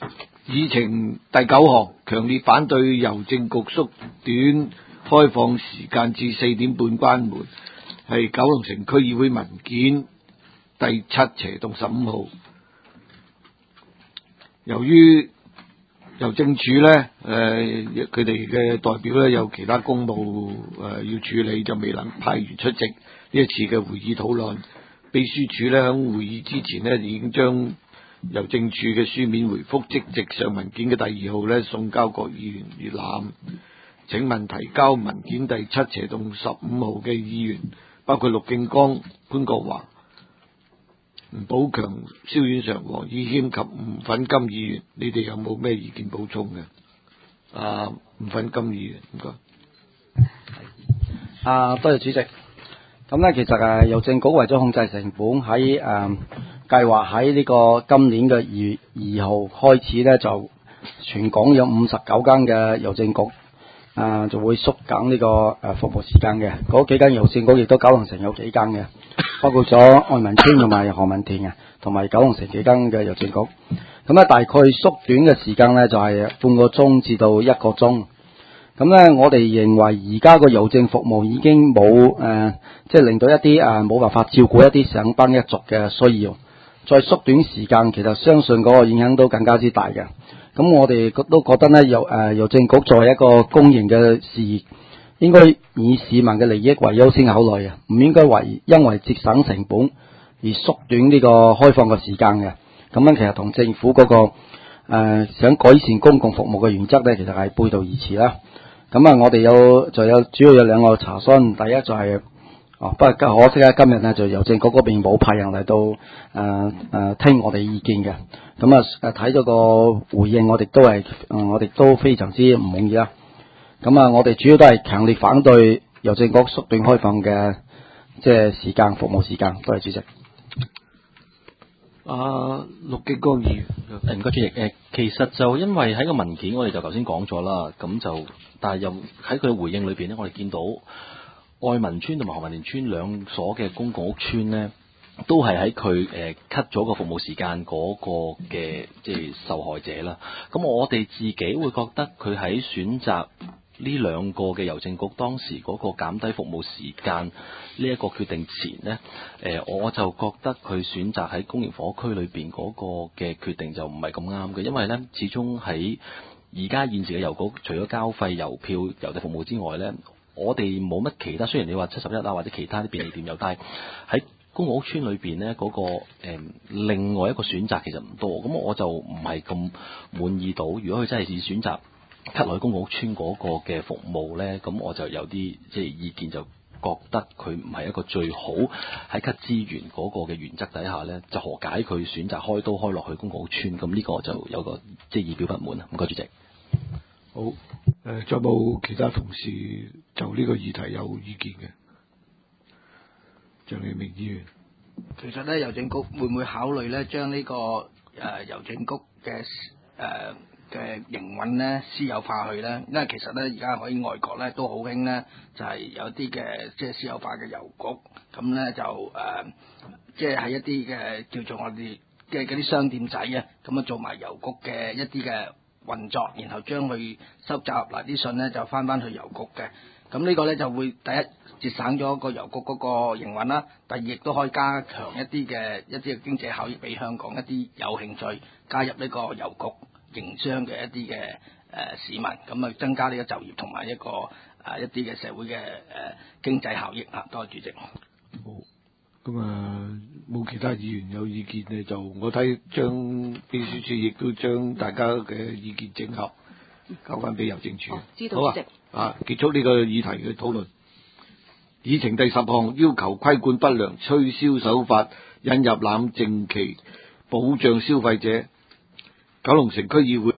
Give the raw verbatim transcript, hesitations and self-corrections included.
議程第九項，強烈反對郵政局縮短開放時間至四點半關門，係九龍城區議會文件第七斜洞十五號。由於郵政署呢，誒佢哋嘅代表呢有其他公務誒、呃、要處理，就未能派員出席呢一次嘅會議討論。秘書處呢喺會議之前呢已經將郵政署嘅書面回覆即席上文件嘅第二號呢送交各議員閱覽。請問提交文件第七斜洞十五號嘅議員，包括陸敬剛、潘國華、吳寶強、蕭遠常、黃以謙及吳粉金議員，你哋有冇咩意見補充嘅？啊，吳粉金議員，唔該。 啊，多謝主席。咁咧，其實誒郵政局為咗控制成本，喺誒計劃喺呢個今年嘅二月二號開始咧，就全港有五十九間嘅郵政局啊，就會縮減呢個誒服務時間嘅。嗰幾間郵政局亦都九龍城有幾間嘅，包括咗愛民村同埋何文田嘅，同埋九龍城幾間嘅郵政局。咁咧，大概縮短嘅時間咧就係半個鐘至到一個鐘。咁咧，我哋認為而家個郵政服務已經冇誒、呃，即係令到一啲誒冇辦法照顧一啲上班一族嘅需要。再縮短時間，其實相信嗰個影響都更加之大嘅。咁我哋都覺得咧，郵誒郵政局作為一個公營嘅事業，應該以市民嘅利益為優先考慮嘅，唔應該為因為節省成本而縮短呢個開放嘅時間嘅。咁樣其實同政府嗰、那個誒、呃、想改善公共服務嘅原則咧，其實係背道而馳啦。咁啊，我哋有就有主要有兩個查詢，第一就係、是、哦，不過可惜咧，今日咧就郵政局嗰邊冇派人嚟到誒誒、呃呃、聽我哋意見嘅。咁啊誒睇咗個回應，我哋都係誒、呃、我哋都非常之唔滿意啦。咁啊，我哋主要都係強烈反對郵政局縮短開放嘅即係時間服務時間。多謝主席。 啊，陸敬剛議員， 誒唔該主席。誒其實就因為喺個文件，我哋就頭先講咗啦，咁就但係又喺佢嘅回應裏邊咧，我哋見到愛民村同埋何文田村兩所嘅公共屋邨咧，都係喺佢誒 cut 咗個服務時間嗰個嘅即係受害者啦。咁我哋自己會覺得佢喺選擇呢兩個嘅郵政局當時嗰個減低服務時間呢一個決定前呢，誒、呃、我就覺得佢選擇喺公營房屋區裏邊嗰個嘅決定就唔係咁啱嘅，因為呢始終喺而家現時嘅郵局，除咗交費郵票郵遞服務之外呢，我哋冇乜其他。雖然你話七十一啊或者其他啲便利店有，但係喺公共屋邨裏邊呢，嗰、那個誒、呃、另外一個選擇其實唔多，咁我就唔係咁滿意到。如果佢真係是選擇cut落去公共屋邨嗰個嘅服務呢，咁我就有啲即係意見，就覺得佢唔係一個最好喺 cut 資源嗰個嘅原則底下呢，就何解佢選擇開刀開落去公共屋邨？咁呢個就有個即係以表不滿啊！唔該主席。 好，誒、呃，再冇其他同事就呢個議題有意見嘅？張利明議員， 其實咧，郵政局會唔會考慮咧，將呢、這個誒郵政局嘅誒嘅營運咧私有化去咧？因為其實咧，而家喺外國咧都好興咧，就係、是、有啲嘅即係私有化嘅郵局，咁咧就誒、呃、即係喺一啲嘅叫做我哋嘅嗰啲商店仔啊，咁啊做埋郵局嘅一啲嘅運作，然後將佢收集嚟啲信咧就翻翻去郵局嘅。咁呢個咧就會第一節省咗個郵局嗰個營運啦，第二亦都可以加強一啲嘅一啲嘅經濟效益俾香港一啲有興趣加入呢個郵局營商嘅一啲嘅誒市民，咁啊增加呢個就業同埋一個誒、呃、一啲嘅社會嘅誒、呃、經濟效益啊。多謝主席。 好，咁啊冇其他議員有意見咧，就我睇將秘書處亦都將大家嘅意見整合交翻俾郵政處。 哦、知道好啊。 主席。 啊，結束呢個議題嘅討論。議程第十項，要求規管不良推銷手法，引入冷靜期，保障消費者。九龍城區議會。